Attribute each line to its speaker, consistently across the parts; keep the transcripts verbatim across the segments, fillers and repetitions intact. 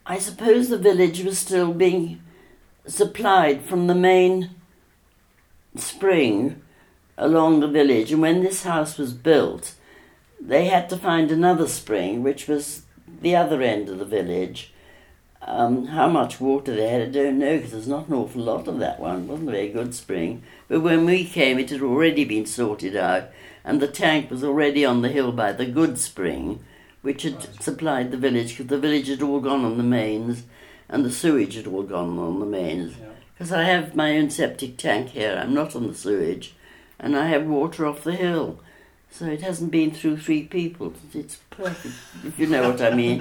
Speaker 1: I suppose the village was still being supplied from the main spring along the village, and when this house was built, they had to find another spring, which was the other end of the village. Um, how much water they had, I don't know, because there's not an awful lot of that one. It wasn't a very good spring. But when we came, it had already been sorted out, and the tank was already on the hill by the good spring, which had right. supplied the village, because the village had all gone on the mains, and the sewage had all gone on the mains. Because yeah. I have my own septic tank here, I'm not on the sewage, and I have water off the hill. So it hasn't been through three people. It's perfect, if you know what I mean.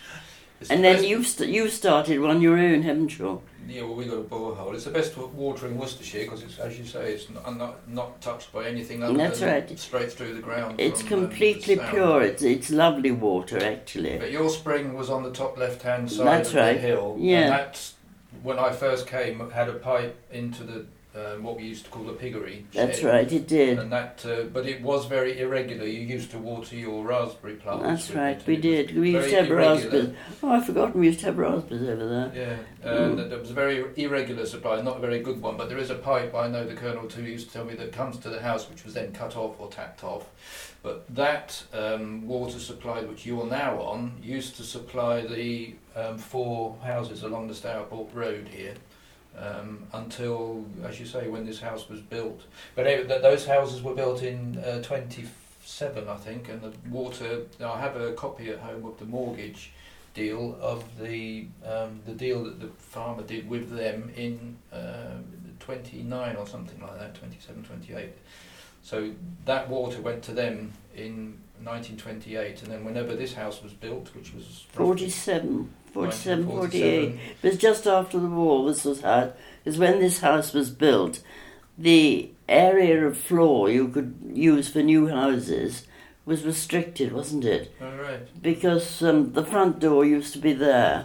Speaker 1: And then you've, st- you've started one your own, haven't you?
Speaker 2: Yeah, well, we got a borehole. It's the best water in Worcestershire because, it's, as you say, it's not not, not touched by anything other
Speaker 1: That's
Speaker 2: than
Speaker 1: right.
Speaker 2: straight through the ground.
Speaker 1: It's
Speaker 2: from,
Speaker 1: completely
Speaker 2: um,
Speaker 1: pure. It's it's lovely water, actually.
Speaker 2: But your spring was on the top left-hand side
Speaker 1: That's
Speaker 2: of
Speaker 1: right.
Speaker 2: the hill.
Speaker 1: Yeah.
Speaker 2: And that's, when I first came, had a pipe into the um, what we used to call the piggery shed.
Speaker 1: That's right, it did.
Speaker 2: And that, uh, but it was very irregular. You used to water your raspberry plants.
Speaker 1: That's right,
Speaker 2: it,
Speaker 1: we did. We used to have raspberries. Oh, I've forgotten we used to have raspberries over there.
Speaker 2: Yeah, and mm. there was a very irregular supply, not a very good one, but there is a pipe, I know the Colonel too used to tell me, that comes to the house, which was then cut off or tapped off. But that um, water supply, which you're now on, used to supply the um, four houses along the Stourport Road here. Um, until, as you say, when this house was built. But it, th- those houses were built in uh, twenty-seven, I think, and the water. I have a copy at home of the mortgage deal of the um, the deal that the farmer did with them in uh, twenty-nine or something like that, twenty-seven, twenty-eight. So that water went to them in nineteen twenty-eight, and then whenever this house was built, which was
Speaker 1: forty-seven. forty-seven, forty-eight. It was just after the war, this was how, is when this house was built. The area of floor you could use for new houses was restricted, wasn't it?
Speaker 2: Oh, right.
Speaker 1: Because um, the front door used to be there,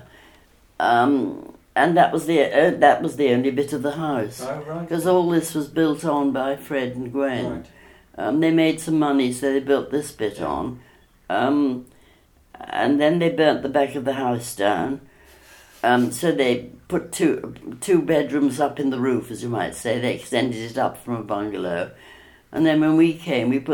Speaker 1: um, and that was the uh, that was the only bit of the house.
Speaker 2: Oh, right.
Speaker 1: Because all this was built on by Fred and Gwen.
Speaker 2: Right.
Speaker 1: Um, they made some money, so they built this bit on. Um, And then they burnt the back of the house down. Um, so they put two two bedrooms up in the roof, as you might say. They extended it up from a bungalow. And then when we came, we put